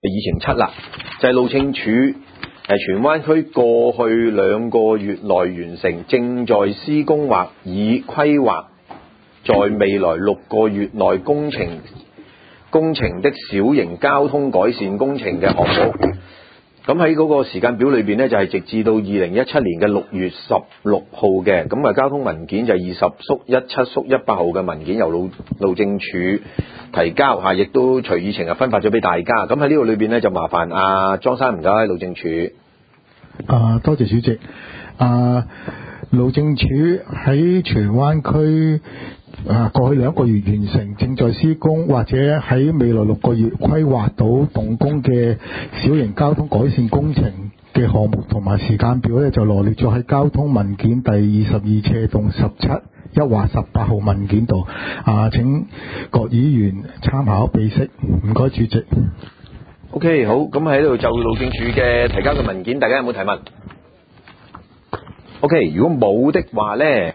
議程7啦，就係路政署荃灣區過去2個月內完成正在施工或已規劃在未來6個月內工程的小型交通改善工程嘅項目。咁喺嗰個時間表裏邊呢，就係直至到2017年嘅6月16號嘅。咁交通文件就係20/17/18號嘅文件由路政署提交嚇，亦都隨議程分發咗俾大家。咁喺呢度裏邊呢，就麻煩莊生唔該路政署。 多謝主席。路政署喺荃灣區過去2個月完成正在施工或者喺未來6個月規劃到動工嘅小型交通改善工程嘅項目同埋時間表咧，就羅列咗喺交通文件第22/17/18號文件度。請各議員參考備悉。唔該主席。 OK， 好，咁喺度就路政署嘅提交嘅文件，大家有冇提問？OK， 如果冇的話呢。